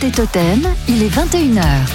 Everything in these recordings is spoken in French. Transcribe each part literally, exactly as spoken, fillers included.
écoutez Totem, il est vingt et une heures.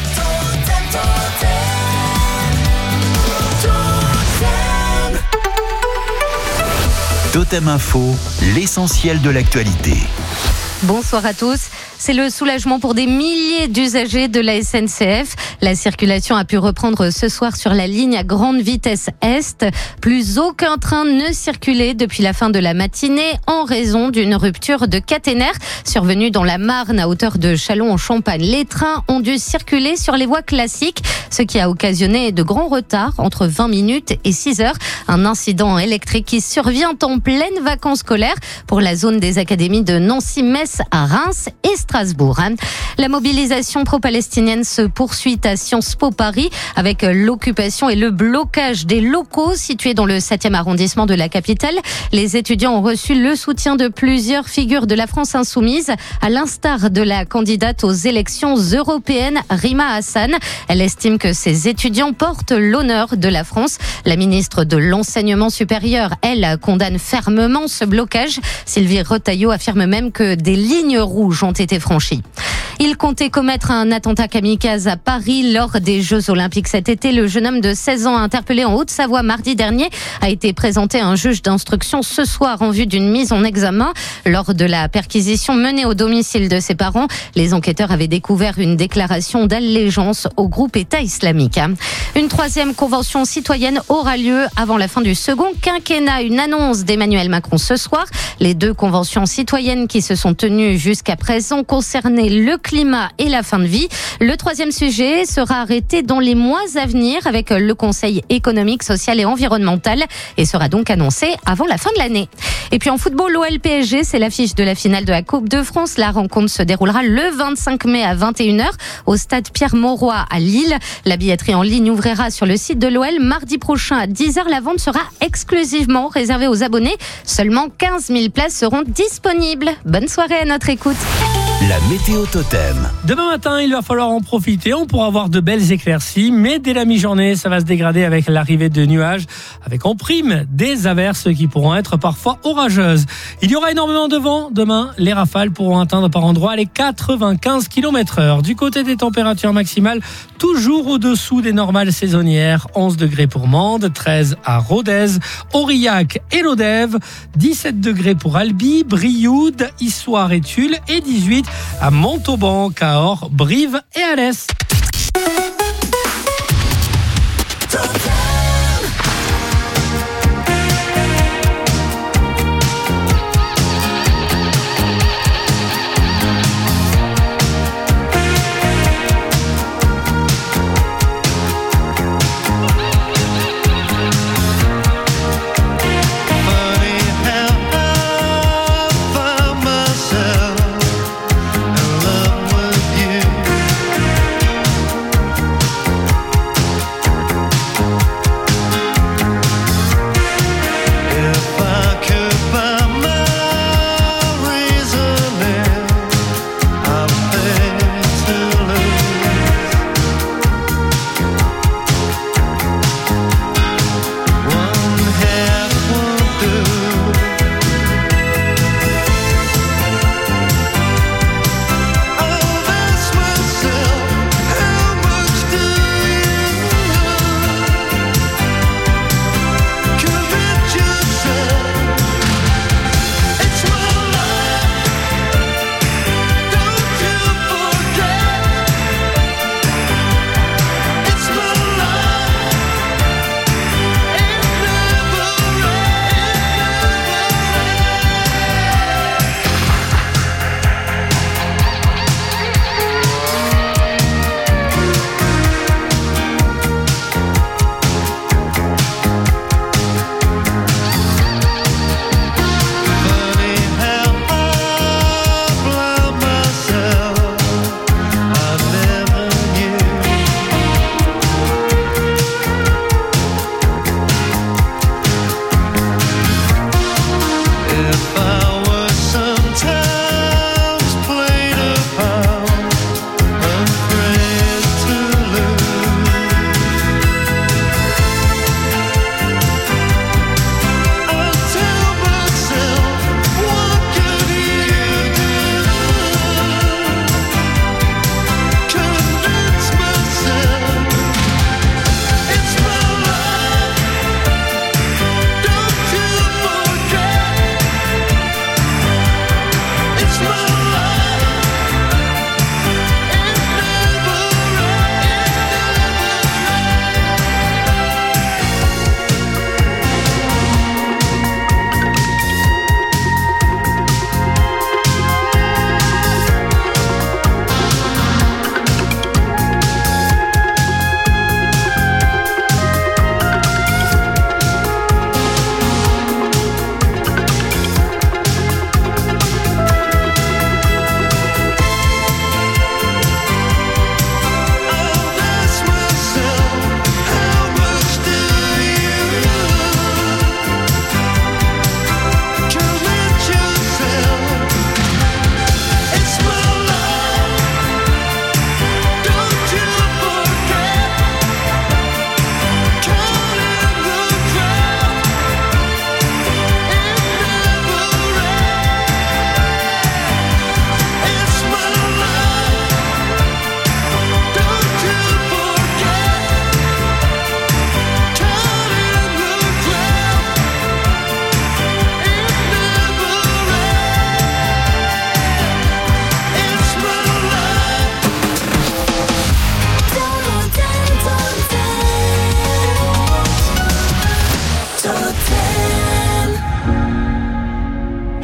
Totem Info, l'essentiel de l'actualité. Bonsoir à tous. C'est le soulagement pour des milliers d'usagers de la S N C F. La circulation a pu reprendre ce soir sur la ligne à grande vitesse Est. Plus aucun train ne circulait depuis la fin de la matinée en raison d'une rupture de caténaire survenue dans la Marne à hauteur de Châlons-en-Champagne. Les trains ont dû circuler sur les voies classiques, ce qui a occasionné de grands retards entre vingt minutes et six heures. Un incident électrique qui survient en pleine vacances scolaires pour la zone des académies de Nancy, Metz, à Reims et Strasbourg. La mobilisation pro-palestinienne se poursuit à Sciences Po Paris avec l'occupation et le blocage des locaux situés dans le septième arrondissement de la capitale. Les étudiants ont reçu le soutien de plusieurs figures de la France insoumise, à l'instar de la candidate aux élections européennes, Rima Hassan. Elle estime que ces étudiants portent l'honneur de la France. La ministre de l'Enseignement supérieur, elle, condamne fermement ce blocage. Sylvie Retailleau affirme même que des lignes rouges ont été franchies. Il comptait commettre un attentat kamikaze à Paris lors des Jeux Olympiques cet été. Le jeune homme de seize ans interpellé en Haute-Savoie mardi dernier a été présenté à un juge d'instruction ce soir en vue d'une mise en examen. Lors de la perquisition menée au domicile de ses parents, les enquêteurs avaient découvert une déclaration d'allégeance au groupe État islamique. Une troisième convention citoyenne aura lieu avant la fin du second quinquennat. Une annonce d'Emmanuel Macron ce soir. Les deux conventions citoyennes qui se sont tenues jusqu'à présent concernaient le climat et la fin de vie. Le troisième sujet sera arrêté dans les mois à venir avec le Conseil économique, social et environnemental et sera donc annoncé avant la fin de l'année. Et puis en football, l'O L P S G, c'est l'affiche de la finale de la Coupe de France. La rencontre se déroulera le vingt-cinq mai à vingt et une heures au stade Pierre-Mauroy à Lille. La billetterie en ligne ouvrira sur le site de l'O L mardi prochain à dix heures. La vente sera exclusivement réservée aux abonnés. Seulement quinze mille places seront disponibles. Bonne soirée à notre écoute. La météo Totem. Demain matin, il va falloir en profiter. On pourra avoir de belles éclaircies, mais dès la mi-journée, ça va se dégrader avec l'arrivée de nuages, avec en prime des averses qui pourront être parfois orageuses. Il y aura énormément de vent. Demain, les rafales pourront atteindre par endroits les quatre-vingt-quinze kilomètres heure. Du côté des températures maximales, toujours au-dessous des normales saisonnières. onze degrés pour Mende, treize à Rodez, Aurillac et Lodève, dix-sept degrés pour Albi, Brioude, Issoire et Tulle et dix-huit à Montauban, Cahors, Brive et Alès.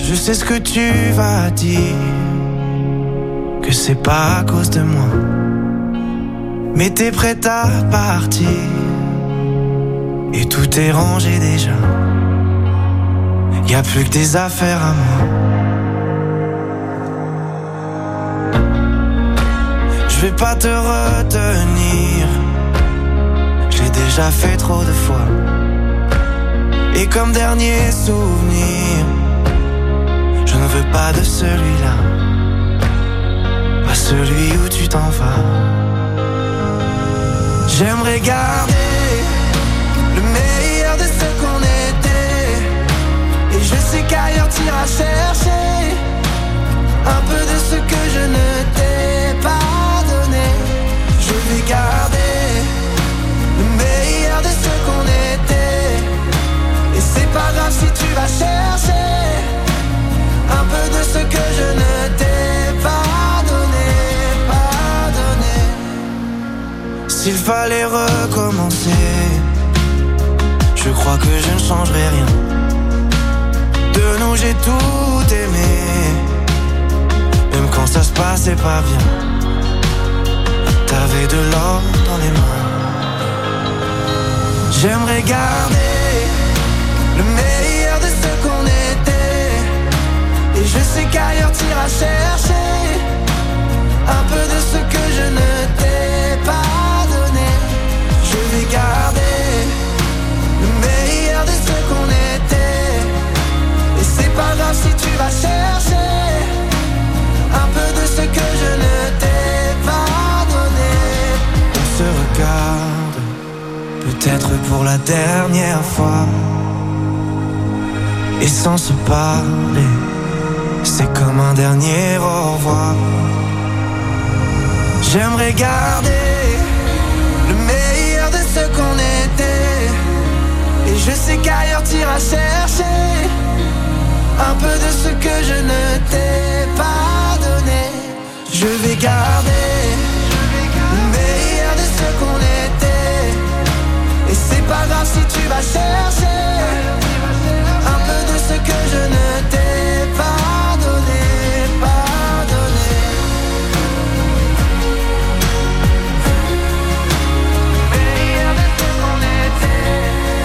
Je sais ce que tu vas dire, que c'est pas à cause de moi. Mais t'es prête à partir, et tout est rangé déjà. Y'a plus que des affaires à moi. Je vais pas te retenir, j'ai déjà fait trop de fois. Et comme dernier souvenir, je ne veux pas de celui-là, pas celui où tu t'en vas. J'aimerais garder le meilleur de ce qu'on était, et je sais qu'ailleurs t'iras chercher un peu de ce que je ne t'ai pas donné. Je vais garder le meilleur de ce qu'on était, et c'est pas grave si tu vas chercher un peu de ce que je ne t'ai pas donné, pas donné. S'il fallait recommencer, je crois que je ne changerai rien. De nous j'ai tout aimé, même quand ça se passait pas bien. T'avais de l'or dans les mains. J'aimerais garder le meilleur de ce qu'on était, et je sais qu'ailleurs t'iras chercher un peu de ce que je ne t'ai pas donné. Je vais garder le meilleur de ce qu'on était, et c'est pas grave si tu vas chercher un peu de ce que je ne t'ai pas donné. On se regarde, peut-être pour la dernière fois, et sans se parler, c'est comme un dernier au revoir. J'aimerais garder le meilleur de ce qu'on était, et je sais qu'ailleurs t'iras chercher un peu de ce que je ne t'ai pas donné. Je vais garder le meilleur de ce qu'on était, et c'est pas grave si tu vas chercher un peu de ce que je ne t'ai pas donné, pas donné. Le meilleur de ce qu'on était,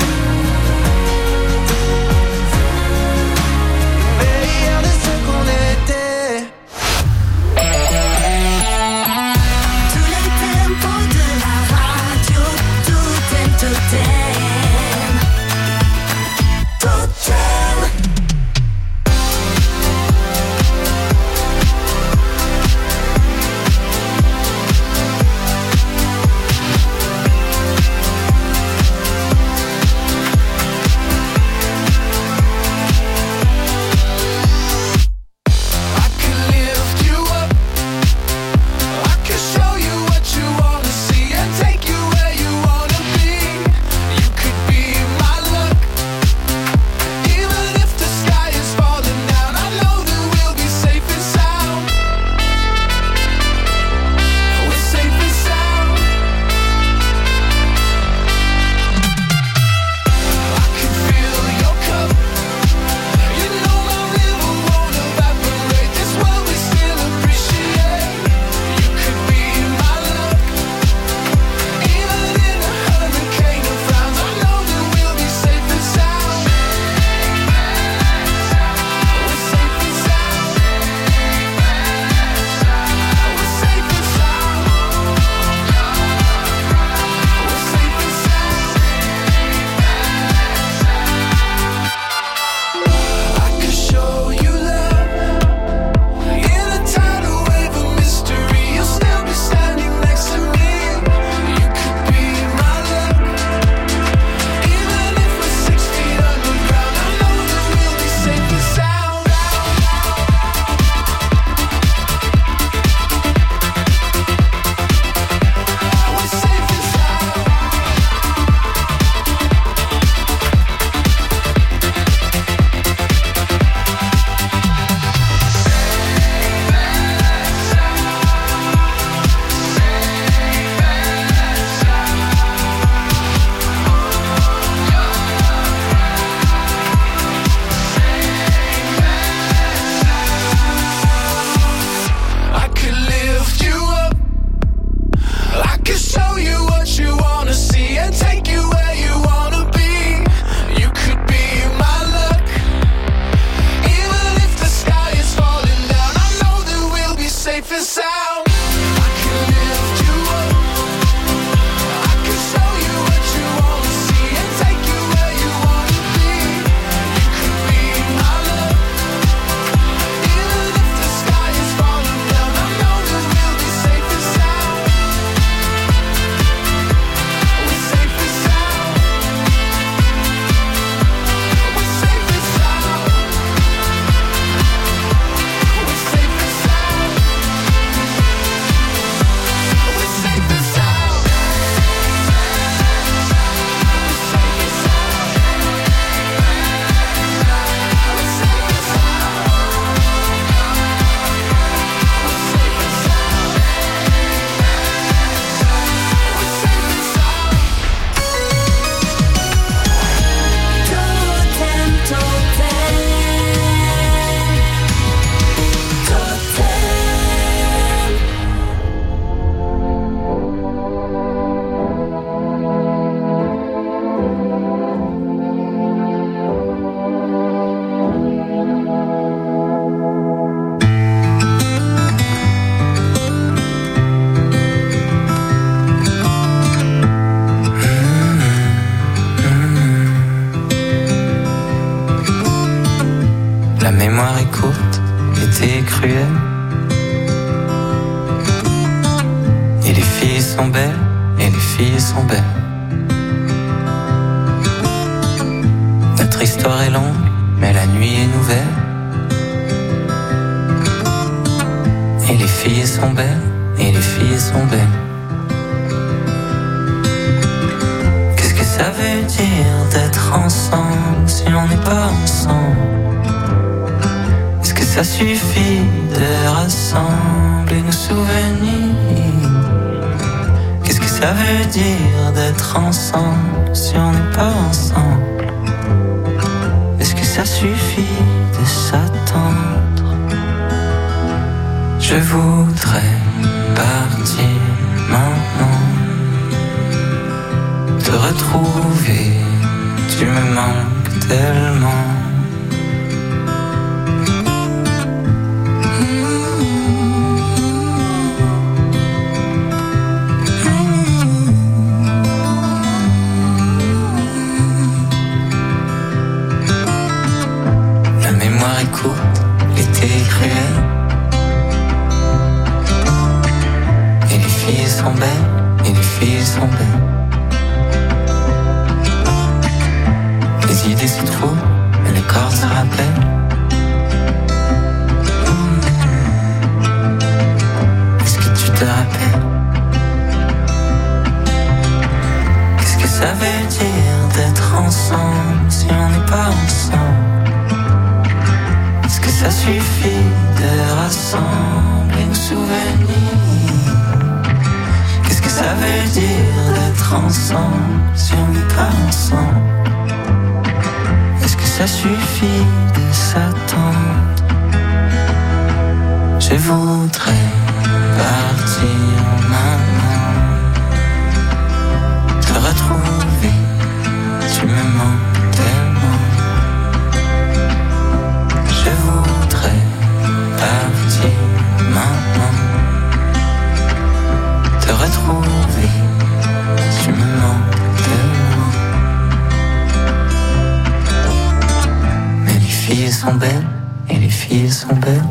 le meilleur de ce qu'on était. Tous les tempos de la radio, tout est Totem. l'été cruel. Et les filles sont belles, et les filles sont belles. Notre histoire est longue, mais la nuit est nouvelle. Et les filles sont belles, et les filles sont belles. Qu'est-ce que ça veut dire d'être ensemble si on n'est pas ensemble? Est-ce que ça suffit de rassembler nos souvenirs? Qu'est-ce que ça veut dire d'être ensemble si on n'est pas ensemble? Est-ce que ça suffit de s'attendre? Je voudrais partir maintenant, te retrouver, tu me manques tellement. La mémoire est courte, l'été est cruel. Et les filles sont belles, et les filles sont belles. Les idées se trouvent, mais les corps se rappellent. Est-ce que tu te rappelles? Qu'est-ce que ça veut dire d'être ensemble si on n'est pas ensemble? Est-ce que ça suffit de rassembler nos souvenirs? Qu'est-ce que ça veut dire d'être ensemble si on n'est pas ensemble? Est-ce que ça suffit de s'attendre? Je voudrais partir maintenant, te retrouver, tu me manques tellement. Je voudrais partir maintenant, te retrouver, tu me manques tellement. Mais les filles sont belles, et les filles sont belles.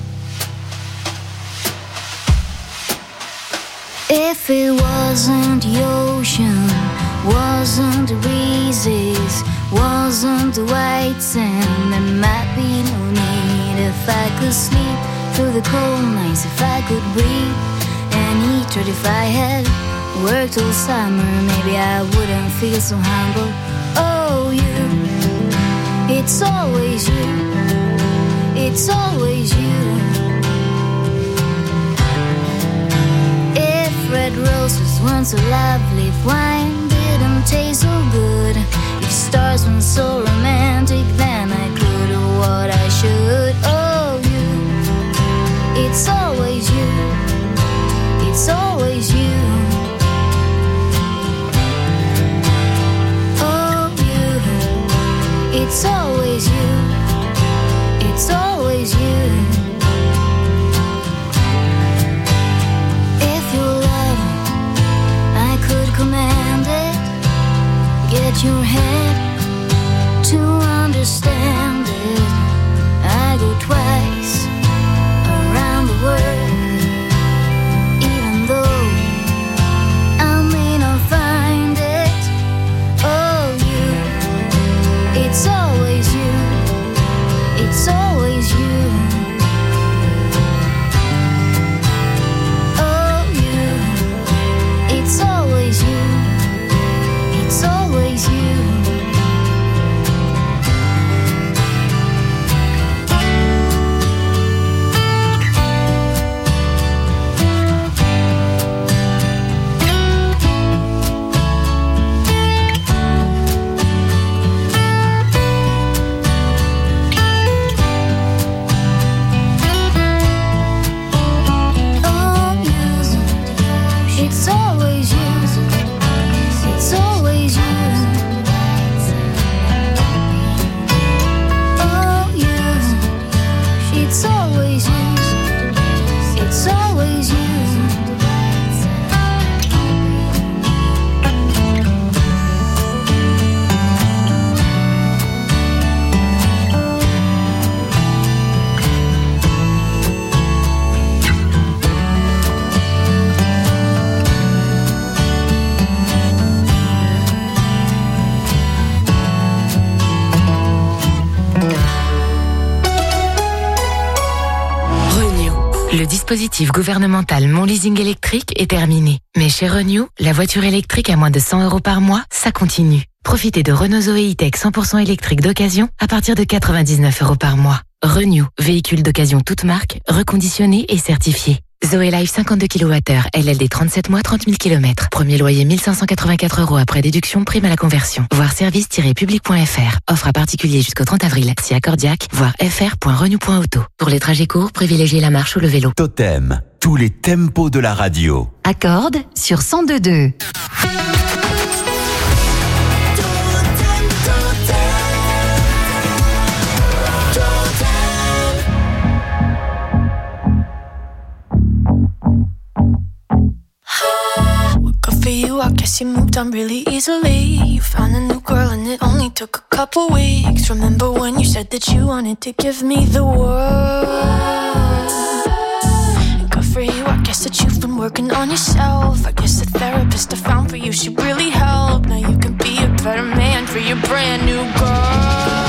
If it wasn't the ocean, wasn't the breezes, wasn't the white sand, there might be no need. If I could sleep through the cold nights, if I could breathe and eat, or if I had worked all summer, maybe I wouldn't feel so humble. Oh, you, it's always you, it's always you. Red roses weren't so lovely, if wine didn't taste so good, if stars weren't so romantic, then I could do what I should. Oh, you, it's always you, it's always you. Oh, you, it's always you, it's always you. Command it, get your head to understand it. I go twice around the world, even though I may not find it. Oh, you, it's always you, it's always you. Oh, you, it's always you, it's always you. Le dispositif gouvernemental Mon Leasing électrique est terminé. Mais chez Renew, la voiture électrique à moins de cent euros par mois, ça continue. Profitez de Renault Zoé E-Tech cent pour cent électrique d'occasion à partir de quatre-vingt-dix-neuf euros par mois. Renew, véhicule d'occasion toute marque, reconditionné et certifié. Zoé Life cinquante-deux kilowattheures, L L D trente-sept mois, trente mille kilomètres. Premier loyer mille cinq cent quatre-vingt-quatre euros après déduction, prime à la conversion. Voir service tiret public point f r. Offre à particulier jusqu'au trente avril. Si accordiaque, voir f r point renew point auto. Pour les trajets courts, privilégiez la marche ou le vélo. Totem, tous les tempos de la radio. Accorde sur cent deux virgule deux. For you, I guess you moved on really easily. You found a new girl and it only took a couple weeks. Remember when you said that you wanted to give me the world? And good for you, I guess that you've been working on yourself. I guess the therapist I found for you should really help. Now you can be a better man for your brand new girl.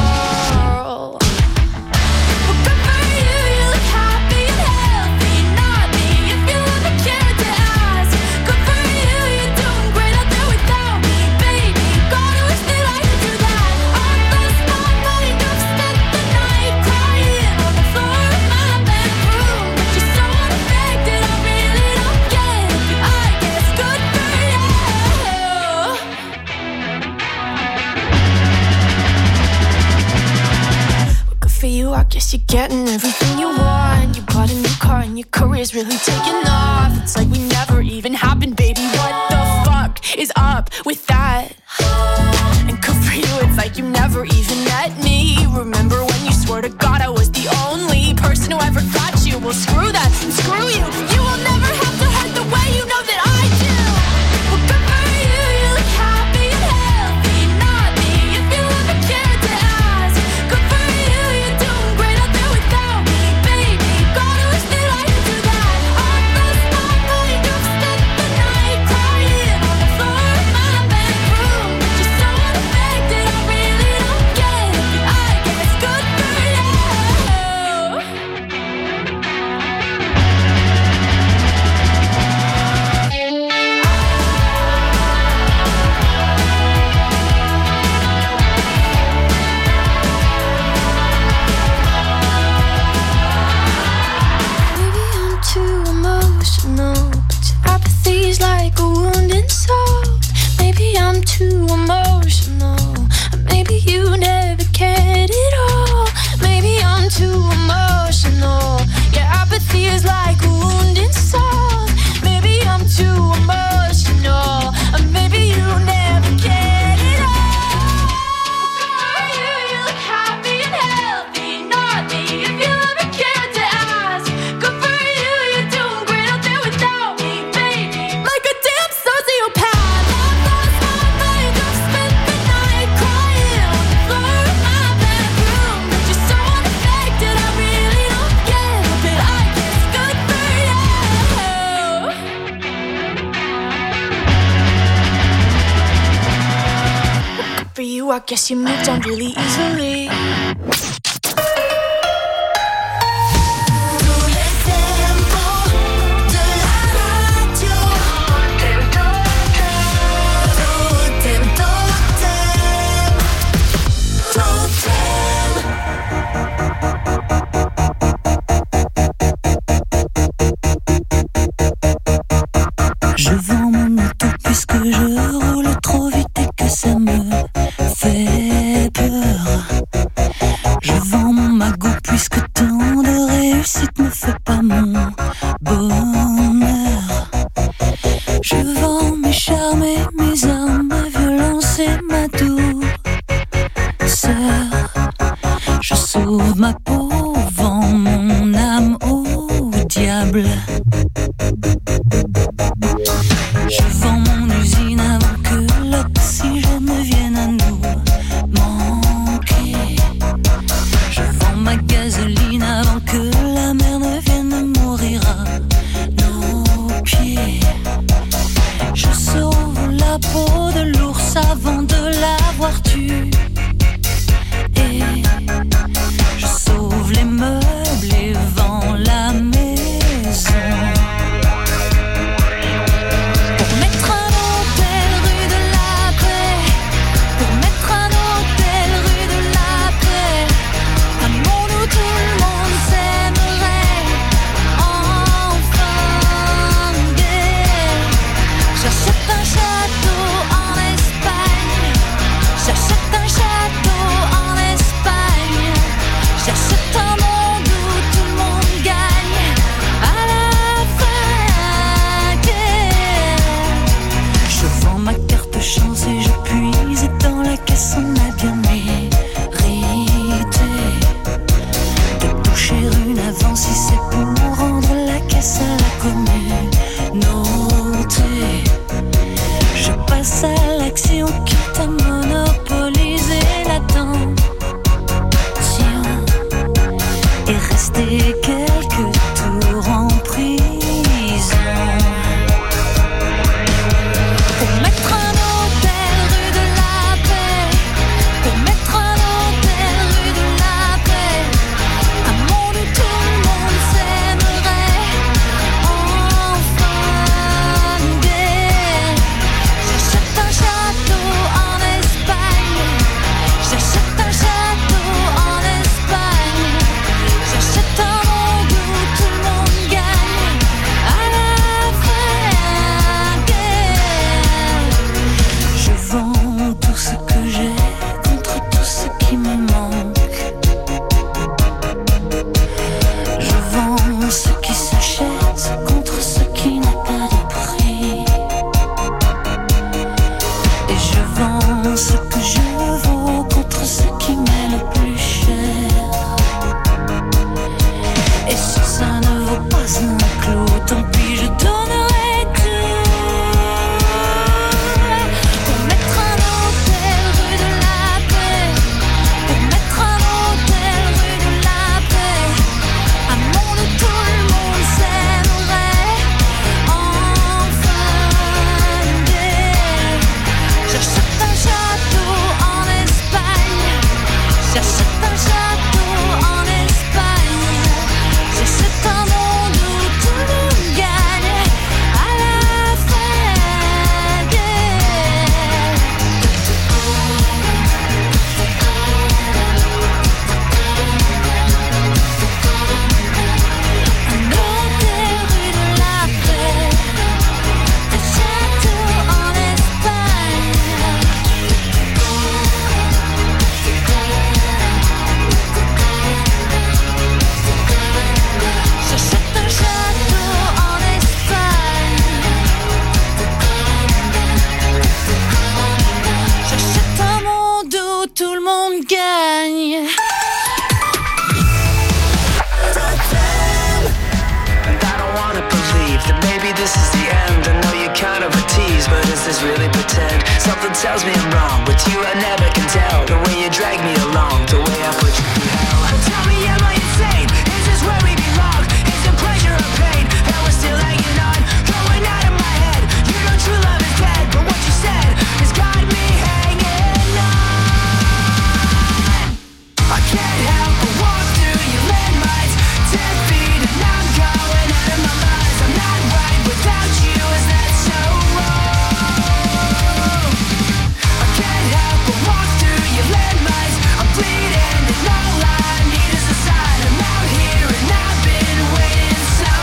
I guess you're getting everything you want. You bought a new car and your career's really taking off. It's like we never even happened, baby. What the fuck is up with that? And good for you, it's like you never even met me. Remember when you swore to God I was the only person who ever got you? Well, screw that and screw you. You will never have to hurt the way you know that I do. Well, good for you, you look happy and healthy. Not me, if you ever cared to ask. Good for you, you're doing great out there without me, baby. God, I wish that I could do that. I lost my mind, I've spent the night crying on the floor of my bedroom. Just so unaffected, I really don't get it. But I guess good for you. Maybe I'm too emotional, but your apathy's like a wounded soul. Maybe I'm too emotional, or maybe you never cared at all. Maybe I'm too emotional, your apathy is like a wounded soul. Maybe I'm too emotional, or maybe you never cared at all. You, you look happy and healthy, not me, if you ever cared to ask. Good for you, you're doing great out there without me, baby. Like a damn sociopath. I've lost my mind, I've spent the night crying on the floor of my bedroom. But you're so unaffected, I really don't get it. But I guess good for you. Good for you, I guess you moved on really easily. Je vends mon auto puisque je roule trop vite et que ça me fait peur. Je vends mon magot puisque tant de réussite ne fait pas mon bonheur. Je vends mes charmes et mes armes, ma violence et ma douceur. Je sauve ma peau, vends mon âme au diable. Je vends mon usine avant que l'oxygène ne vienne à nous manquer. Je vends ma gasoline avant que la mer ne vienne mourir à nos pieds. Je sauve la peau de l'ours avant de l'avoir tué. Et je sauve les meubles et vends la maison. world tells me I'm wrong. With you I never can tell. The way you drag me along, the way I put you through hell. Tell me, am I insane? Is this where we belong? Is it pleasure or pain that we're still hanging on? Going out of my head. You know true love is dead, but what you said has got me hanging on. I can't help but walk through your landmines. Ten feet and I'm going out of my mind. I'm not right without you, is that so wrong? I can't help but walk through your landmines. I'm bleeding and all I need is a sign. I'm out here and I've been waiting so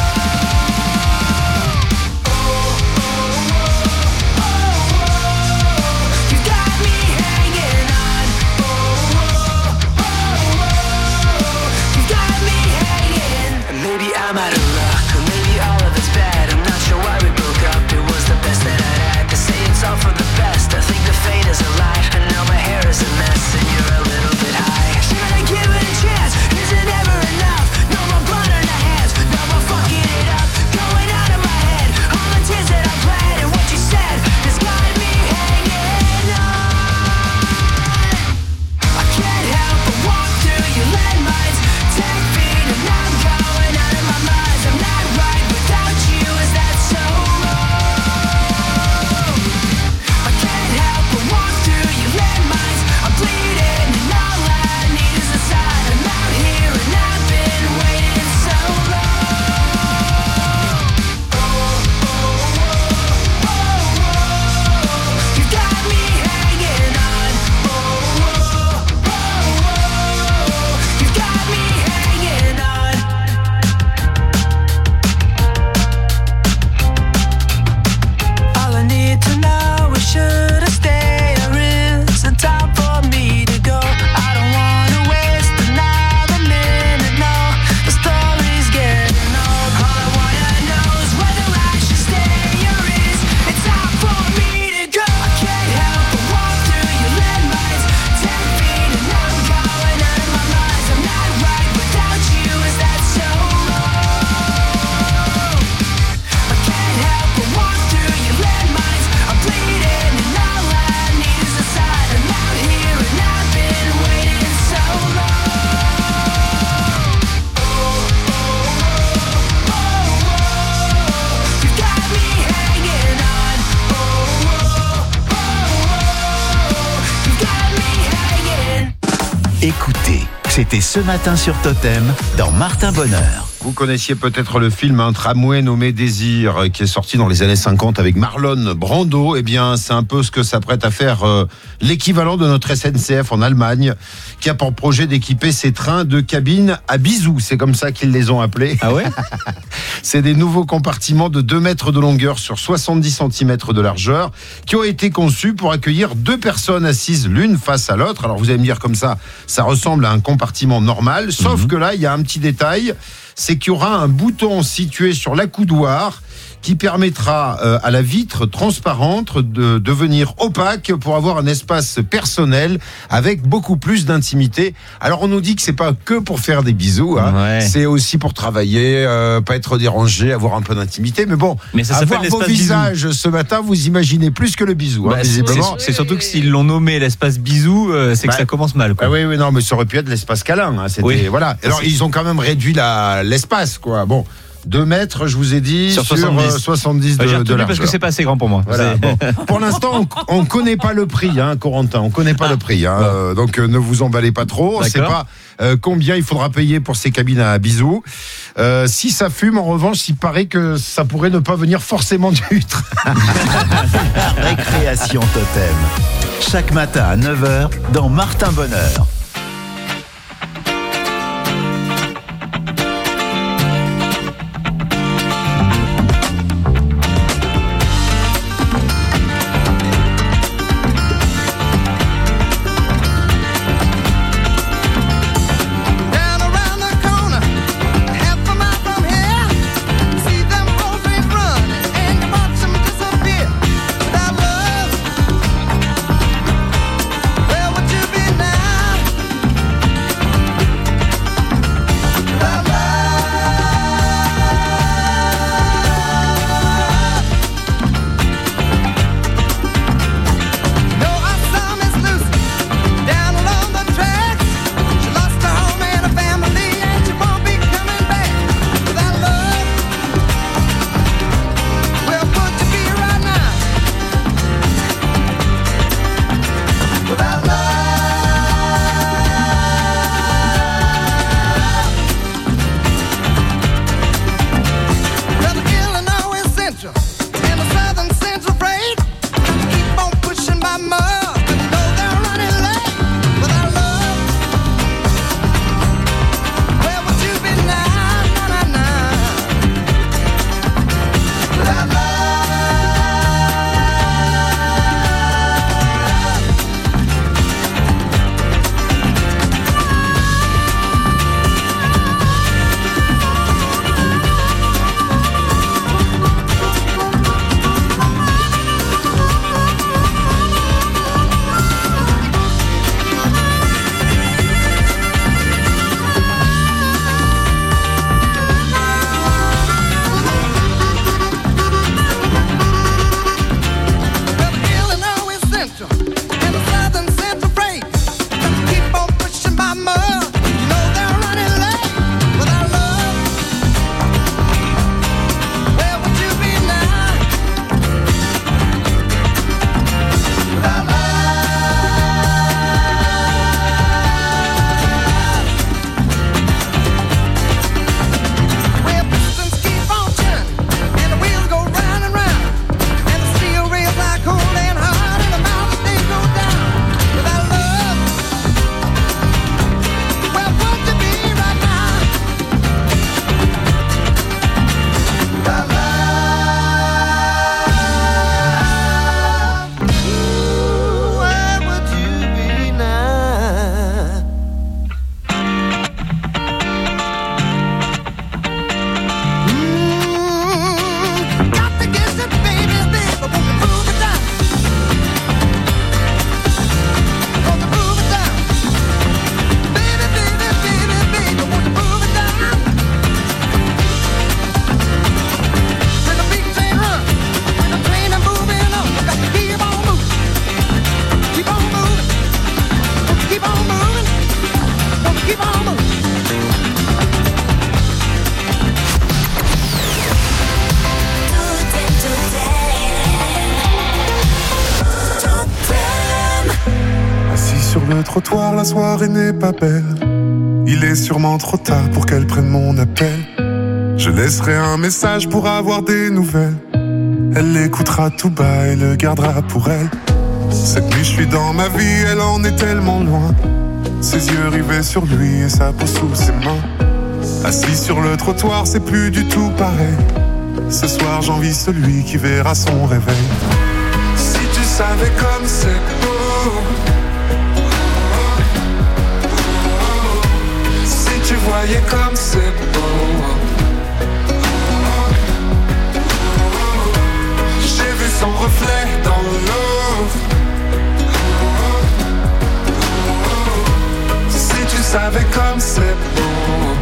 long. Oh, oh, oh, oh, oh. You got me hanging on. Oh, oh, oh, oh. You got me hanging. Maybe I'm out of luck, or maybe all of it's bad. I'm not sure why we broke up. It was the best that I had. To say it's all for the best. I think the fate is a lie, and now my hair is a mess, and you're a little bit high. Should I give it a chance? Is it ever enough? No more blood on the hands, no more fucking it up. Going out of my head, all the tears that I bled, and what you said has got me hanging on. I can't help but walk through your landmines. Ten feet and I'm going out of my mind. I'm not right without you, is that so wrong? I can't help but walk through your landmines. I'm bleeding and all I need is a sign. I'm out here and I've been waiting so long. Oh, oh, oh, oh, oh. You got me hanging on. Oh, oh, oh, oh. You got me hanging on. All I need to know is should I stay or is it time for me to go? I don't wanna waste another minute, no. The story's getting old. All I wanna know is whether I should stay or is it time for me to go? I can't help but walk through your landmines. Ten feet and I'm going out of my mind. I'm not right without you, is that so wrong? I can't help but walk through your landmines. I'm bleeding and all I need is a sign. I'm out here and I've been waiting so long. Oh, oh, oh, oh, oh. You got me hanging on. Oh, oh, oh, oh. You got me hanging. Écoutez, c'était ce matin sur Totem dans Martin Bonheur. Vous connaissiez peut-être le film Un tramway nommé Désir, qui est sorti dans les années cinquante avec Marlon Brando. Eh bien, c'est un peu ce que s'apprête à faire euh, l'équivalent de notre S N C F en Allemagne, qui a pour projet d'équiper ses trains de cabines à bisous. C'est comme ça qu'ils les ont appelés. Ah ouais? C'est des nouveaux compartiments de deux mètres de longueur sur soixante-dix centimètres de largeur qui ont été conçus pour accueillir deux personnes assises l'une face à l'autre. Alors vous allez me dire comme ça, ça ressemble à un compartiment normal, sauf mmh. que là, il y a un petit détail, c'est qu'il y aura un bouton situé sur l'accoudoir qui permettra euh, à la vitre transparente de devenir opaque pour avoir un espace personnel avec beaucoup plus d'intimité. Alors on nous dit que c'est pas que pour faire des bisous, hein. Ouais. C'est aussi pour travailler, euh, pas être dérangé, avoir un peu d'intimité. Mais bon, mais ça avoir vos visages bisou. Ce matin, vous imaginez plus que le bisou. Bah, hein, visiblement. C'est, c'est surtout que s'ils l'ont nommé l'espace bisou, euh, c'est bah, que ça commence mal. Quoi. Bah oui, oui, non, mais ça aurait pu être l'espace câlin. Hein. C'était, oui. Voilà. Alors c'est... ils ont quand même réduit la, l'espace, quoi. Bon. deux mètres, je vous ai dit, sur soixante-dix, sur, euh, soixante-dix de, ouais, de largeur. Parce que c'est pas assez grand pour moi. Voilà, bon. Pour l'instant, on ne connaît pas le prix, hein, Corentin. On ne connaît pas ah. le prix. Hein, euh, donc, euh, ne vous emballez pas trop. On ne sait pas euh, combien il faudra payer pour ces cabines à bisous. Euh, si ça fume, en revanche, il paraît que ça pourrait ne pas venir forcément du train. Récréation Totem. Chaque matin à neuf heures dans Martin Bonheur. Where would you be now? trottoir, la soirée n'est pas belle. Il est sûrement trop tard pour qu'elle prenne mon appel. Je laisserai un message pour avoir des nouvelles. Elle l'écoutera tout bas et le gardera pour elle. Cette nuit je suis dans ma vie, elle en est tellement loin. Ses yeux rivés sur lui et sa peau sous ses mains. Assis sur le trottoir, c'est plus du tout pareil. Ce soir j'envie celui qui verra son réveil. Si tu savais comme c'est beau, si tu voyais comme c'est beau. J'ai vu son reflet dans l'eau. Si tu savais comme c'est beau.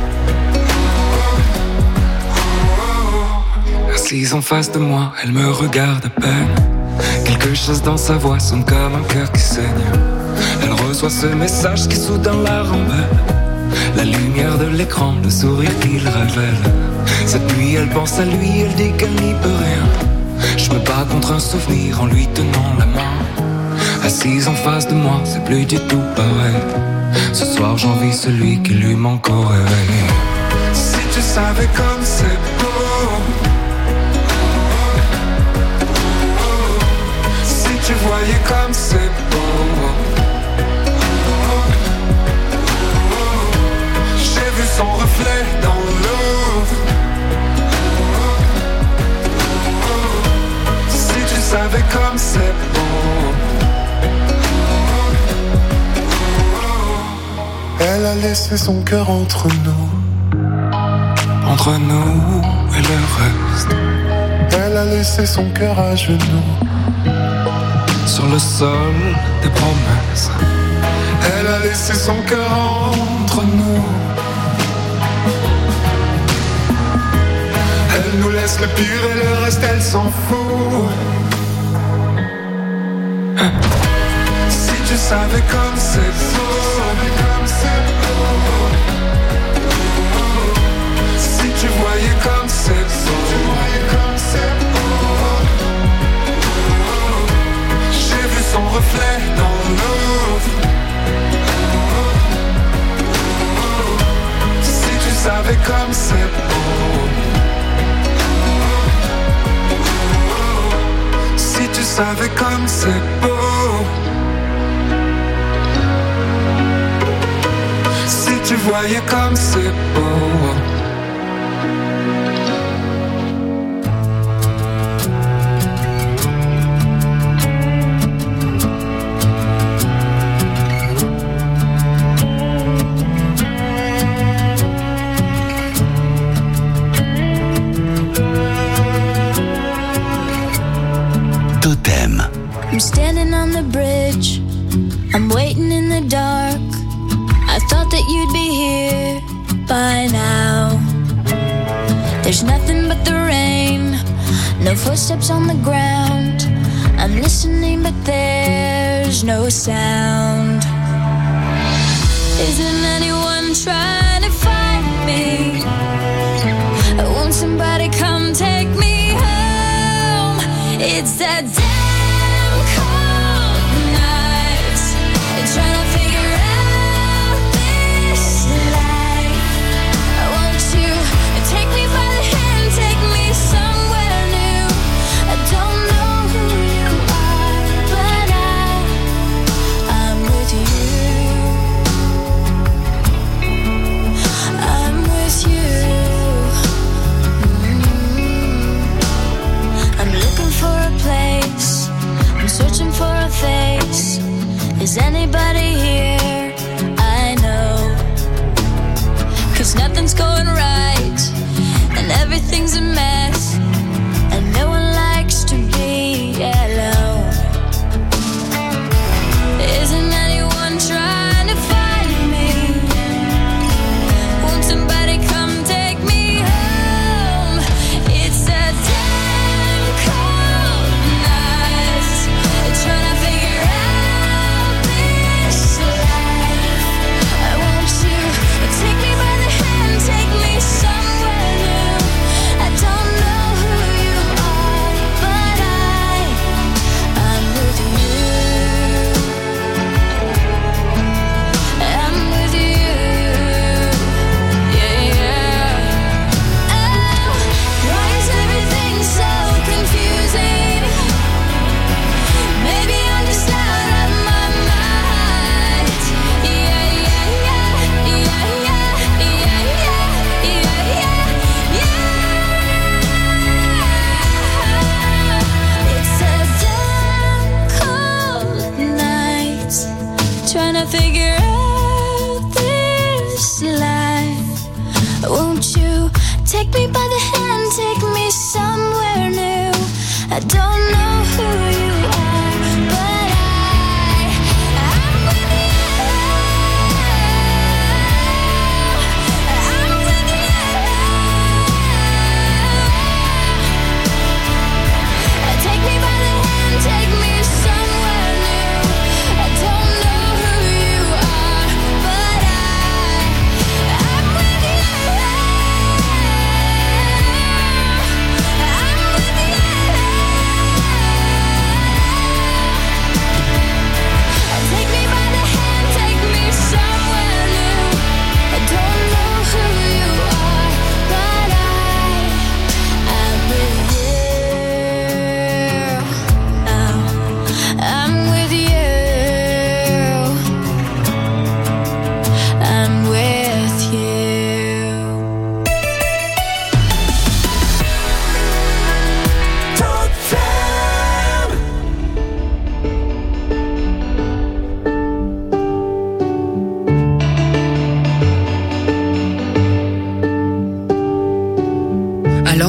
Assise en face de moi, elle me regarde à peine. Quelque chose dans sa voix sonne comme un cœur qui saigne. Elle reçoit ce message qui soudain la rembelle. La lumière de l'écran, le sourire qu'il révèle. Cette nuit elle pense à lui, elle dit qu'elle n'y peut rien. Je me bats contre un souvenir en lui tenant la main. Assise en face de moi, c'est plus du tout pareil. Ce soir j'envie celui qui lui manque au réveil. Si tu savais comme c'est beau. Tu voyais comme c'est beau. J'ai vu son reflet dans l'eau. Si tu savais comme c'est beau. Elle a laissé son cœur entre nous. Entre nous et le reste. Elle a laissé son cœur à genoux. Sur le sol des promesses. Elle a laissé son cœur entre nous. Elle nous laisse le pire et le reste elle s'en fout. Si tu savais comme c'est beau. Si tu voyais comme c'est beau. Son reflet dans l'eau. Si tu savais comme c'est beau. Si tu savais comme c'est beau. Si tu voyais comme c'est beau. I'm standing on the bridge, I'm waiting in the dark. I thought that you'd be here by now. There's nothing but the rain, no footsteps on the ground. I'm listening but there's no sound. Isn't anyone trying to find me? Won't somebody come take me home? It's that day. Trying to figure out this life. Won't you take me by the hand, take me somewhere new? I don't know who you are, but I, I'm with you. I'm with you. Mm-hmm. I'm looking for a place, I'm searching for a face. Is anybody here? I know. Cause nothing's going right, and everything's a mess, and no one likes to be alone. Isn't anyone trying to find me? Won't somebody come take me home? It's a damn cold night, trying to figure out life. I want you to take me by the hand, take me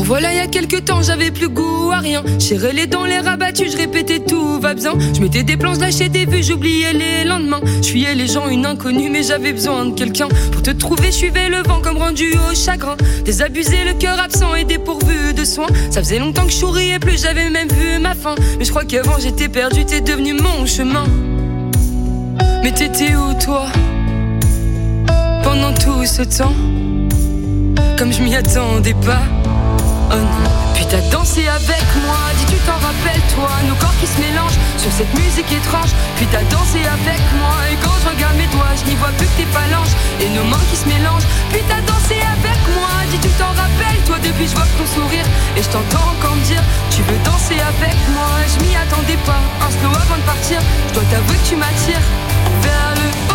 voilà, il y a quelques temps, j'avais plus goût à rien. Serrais les dents, les rabattus, je répétais tout va bien. Je mettais des plans, je lâchais des vues, j'oubliais les lendemains. Je fuyais les gens, une inconnue, mais j'avais besoin de quelqu'un. Pour te trouver, je suivais le vent comme rendu au chagrin. Désabusé, le cœur absent et dépourvu de soins. Ça faisait longtemps que je souriais plus, j'avais même vu ma fin. Mais je crois qu'avant j'étais perdu, t'es devenu mon chemin. Mais t'étais où toi pendant tout ce temps? Comme je m'y attendais pas. Oh non. Puis t'as dansé avec moi, dis tu t'en rappelles toi. Nos corps qui se mélangent sur cette musique étrange. Puis t'as dansé avec moi. Et quand je regarde mes doigts, je n'y vois plus que tes phalanges et nos mains qui se mélangent. Puis t'as dansé avec moi, dis tu t'en rappelles toi. Depuis je vois ton sourire et je t'entends encore me dire tu veux danser avec moi. Je m'y attendais pas, un slow avant de partir. Je dois t'avouer que tu m'attires vers le haut.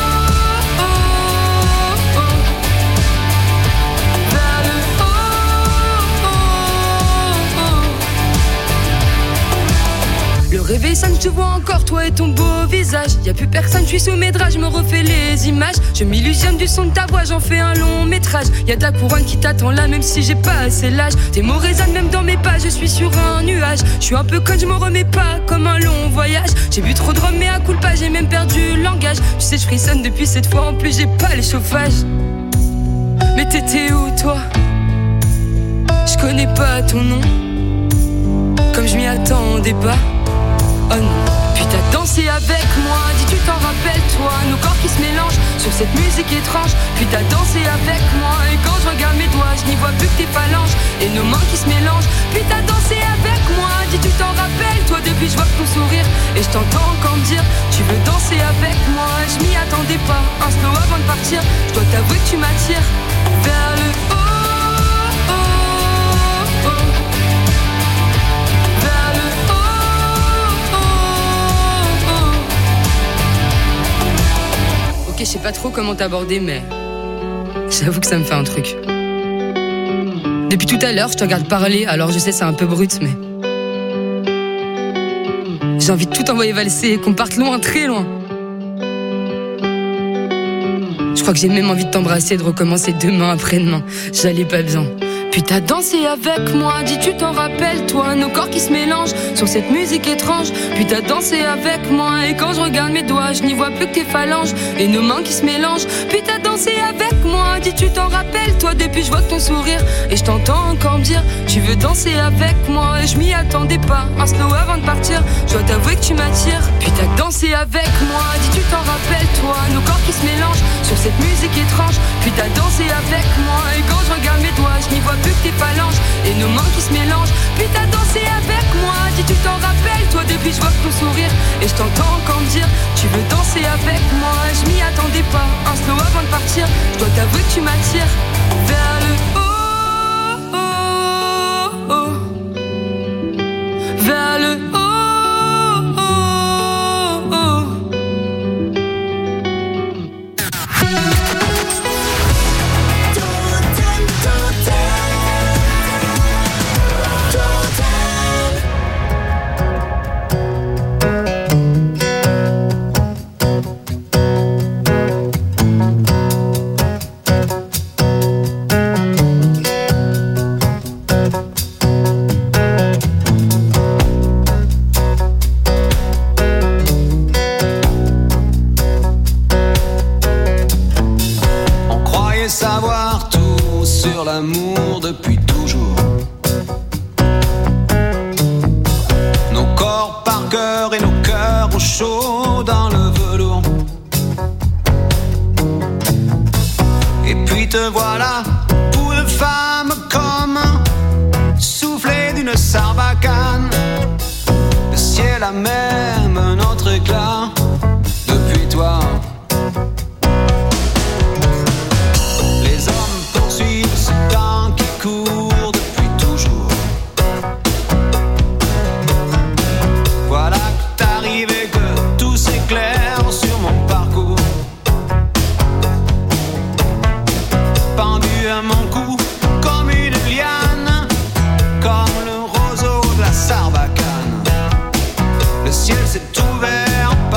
Le réveil sonne, je te vois encore, toi et ton beau visage. Y'a plus personne, je suis sous mes draps, je me refais les images. Je m'illusionne du son de ta voix, j'en fais un long métrage. Y'a de la couronne qui t'attend là, même si j'ai pas assez l'âge. Tes mots résonnent même dans mes pas, je suis sur un nuage. Je suis un peu conne, je m'en remets pas, comme un long voyage. J'ai bu trop de rhum, mais à coup de pas, j'ai même perdu le langage. Tu sais, je frissonne depuis cette fois, en plus j'ai pas le chauffage. Mais t'étais où toi? Je connais pas ton nom, comme je m'y attendais pas. Oh non. Puis t'as dansé avec moi, dis tu t'en rappelles toi. Nos corps qui se mélangent sur cette musique étrange. Puis t'as dansé avec moi. Et quand je regarde mes doigts, je n'y vois plus que tes phalanges et nos mains qui se mélangent. Puis t'as dansé avec moi, dis tu t'en rappelles toi. Depuis je vois ton sourire et je t'entends encore me dire tu veux danser avec moi. Je m'y attendais pas, un slow avant de partir. Je dois t'avouer que tu m'attires vers le haut. Ok, je sais pas trop comment t'aborder, mais j'avoue que ça me fait un truc. Depuis tout à l'heure, je te regarde parler, alors je sais c'est un peu brut, mais j'ai envie de tout envoyer valser et qu'on parte loin, très loin. Je crois que j'ai même envie de t'embrasser et de recommencer demain après-demain. J'allais pas bien. Puis t'as dansé avec moi, dis tu t'en rappelles toi. Nos corps qui se mélangent sur cette musique étrange. Puis t'as dansé avec moi. Et quand je regarde mes doigts, je n'y vois plus que tes phalanges et nos mains qui se mélangent. Puis t'as dansé avec moi, dis tu t'en rappelles toi. Depuis je vois ton sourire et je t'entends encore me dire tu veux danser avec moi. Et je m'y attendais pas, un slow avant de partir. Je dois t'avouer que tu m'attires. Puis t'as dansé avec moi, dis tu t'en rappelles toi. Nos corps qui se mélangent sur cette musique étrange. Puis t'as dansé avec moi. Et quand je regarde mes doigts, je n'y vois plus que tes phalanges et nos mains qui se mélangent. Puis t'as dansé avec moi, dis tu t'en rappelles toi. Depuis je vois ton sourire et je t'entends encore me dire tu veux danser avec moi. Je m'y attendais pas, un slow avant de partir. Je dois t'avouer que tu m'attires vers le haut, oh, oh, vers le haut. L'amour depuis toujours. Nos corps par cœur et nos cœurs au chaud dans le velours. Et puis te voilà, pour de femmes comme soufflé d'une sarbacane. Le ciel a même un autre éclat depuis toi. Court depuis toujours. Voilà que t'arrives et que tout s'éclaire sur mon parcours. Pendu à mon cou comme une liane, comme le roseau de la sarbacane. Le ciel s'est ouvert.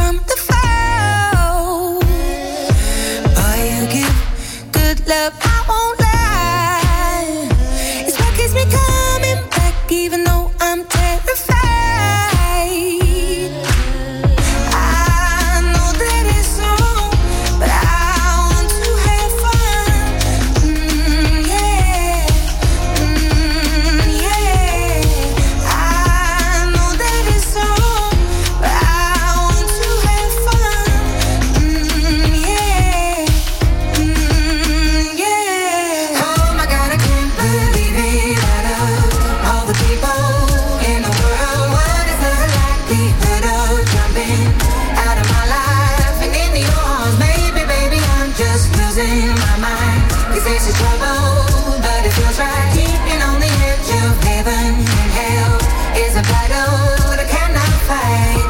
from the fall. Boy, you give good love, I won't lie. It's what keeps me coming back, even though I'm terrified. I know that it's wrong, but I want to have fun. Mm, yeah, mm, yeah. I know that it's wrong, but I want to have fun. Mm, yeah, mm, yeah. Oh my God, I can't believe it. Out of all the people in the world, what is the likelihood of jumping out of my life and into your arms? Maybe, baby, I'm just losing my mind. 'Cause this is trouble, but it feels right. Keeping on the edge of heaven and hell is a battle that I cannot fight.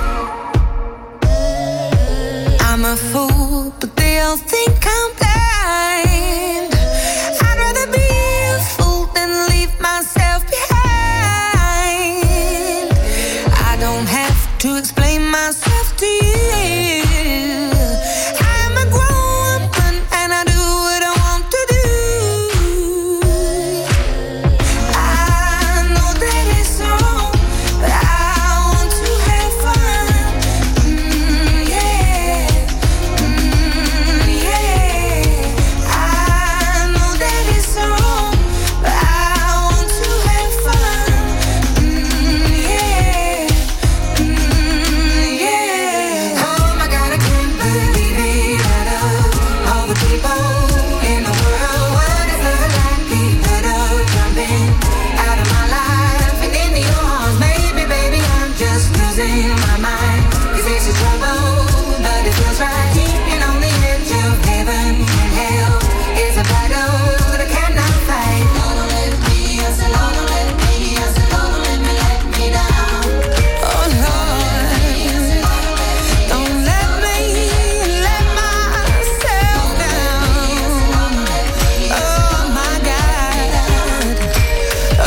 I'm a fool, but they all think I'm blind. I'd rather be a fool than leave myself behind. I don't have to explain myself to you. I'm a grown woman and I do what I want to do. I know that it's wrong, but I want to have fun. Mm, yeah, mm, yeah. I know that it's wrong, but I want to have fun. Mm, yeah, mm, yeah. Oh my God, I can't believe it. Out of all the people in the world, what is the likelihood of jumping out of my life and into your arms? Maybe, baby, I'm just losing my mind. 'Cause this is trouble, but it feels right. Keeping on the edge of heaven and hell is a battle that I cannot fight. Lord, don't let me, I said, Lord, don't let me, I said, Lord, don't let me let me down. Oh Lord, don't let me let myself down. Oh my God. Oh,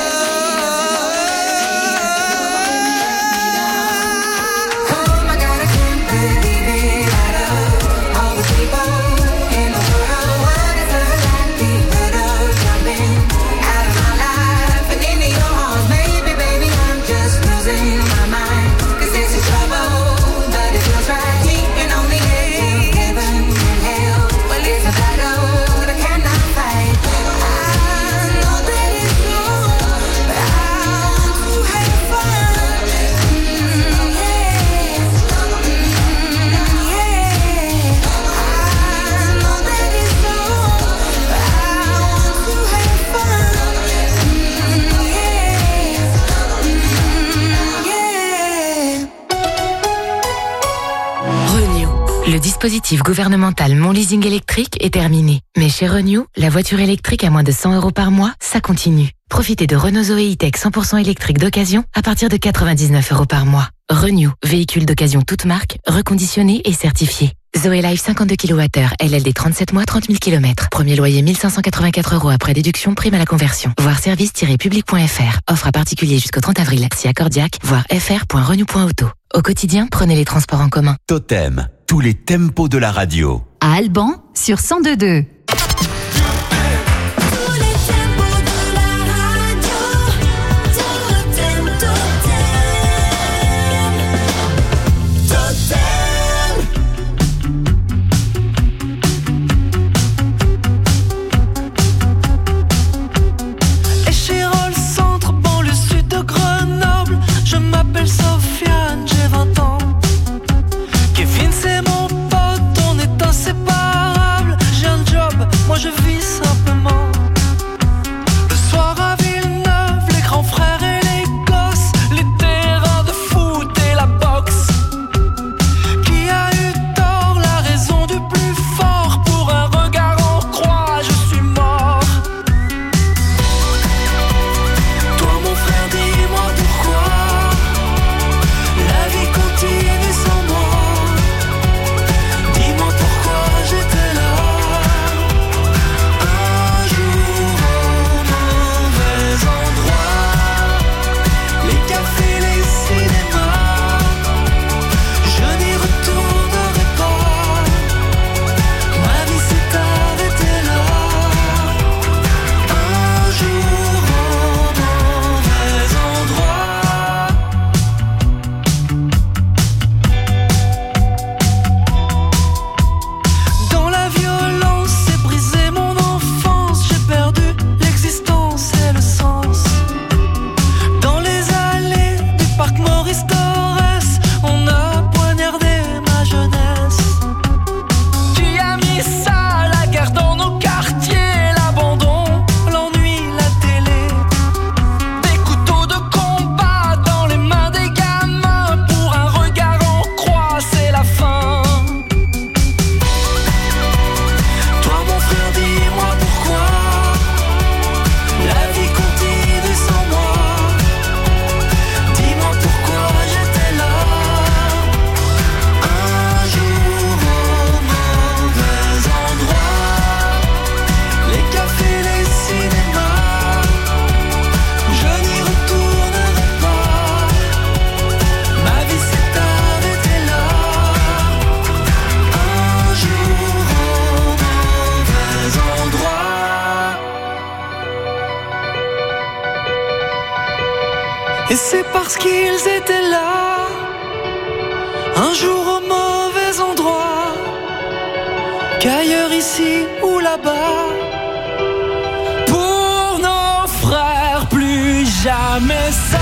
oh my God, I can't believe it. Out of all the people in the world, what is the likelihood of jumping out of my life and into your arms? Maybe, baby, I'm just losing my mind. 'Cause this is trouble, but it feels right. Keeping on the edge of heaven and hell, well, it's a battle that I cannot fight. I know that it's wrong, but I want to have fun. Mm, yeah, mm, yeah. I know that it's wrong, but I want to have fun. Mm, yeah, mm, yeah. Renew. Le dispositif gouvernemental Mon Leasing électrique est terminé. Mais chez Renew, la voiture électrique à moins de cent euros par mois, ça continue. Profitez de Renault Zoé E-Tech cent pour cent électrique d'occasion à partir de quatre-vingt-dix-neuf euros par mois. Renew, véhicule d'occasion toute marque, reconditionné et certifié. Zoé Life cinquante-deux kilowattheures, L L D trente-sept mois, trente mille kilomètres. Premier loyer mille cinq cent quatre-vingt-quatre euros après déduction, prime à la conversion. Voir service tiret public point f r. Offre à particulier jusqu'au trente avril. Si accordiaque, voir f r point renew point auto. Au quotidien, prenez les transports en commun. Totem, tous les tempos de la radio. À Alban, sur cent deux virgule deux. Échirol, centre, banlieue sud de Grenoble. Je m'appelle Sofiane, j'ai vingt ans. Kevin, c'est mon pote, on est inséparables. J'ai un job Et c'est parce qu'ils étaient là, un jour au mauvais endroit, qu'ailleurs ici ou là-bas, pour nos frères, plus jamais ça.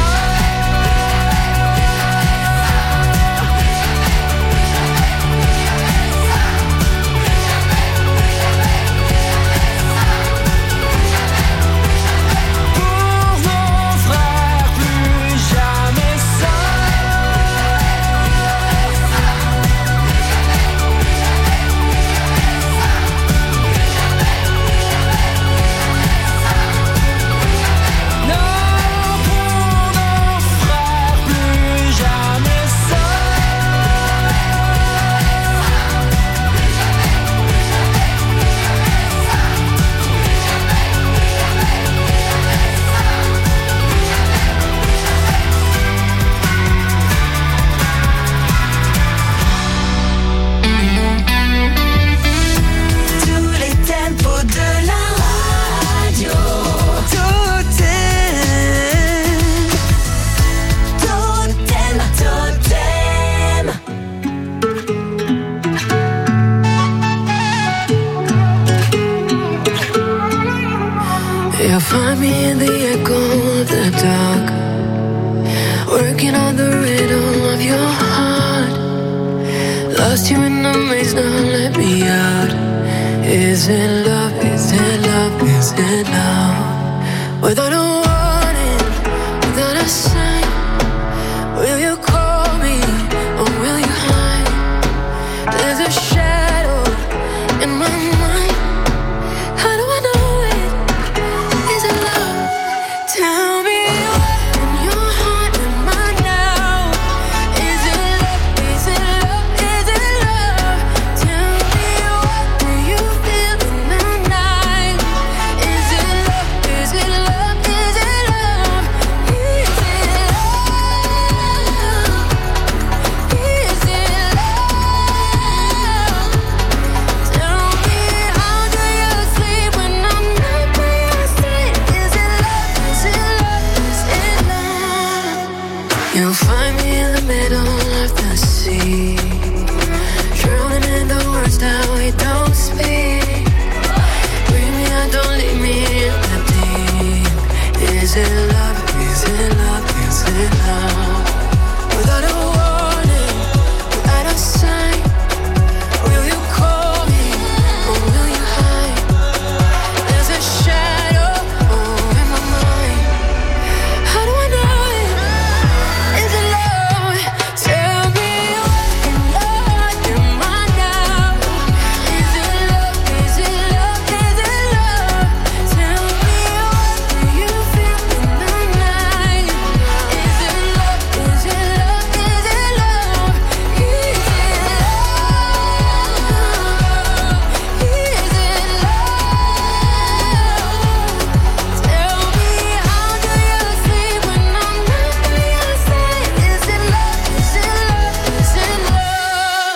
You'll find me in the echo of the dark, working on the rhythm of your heart. Lost you in the maze, now let me out. Is it love, is it love, is it love? Without a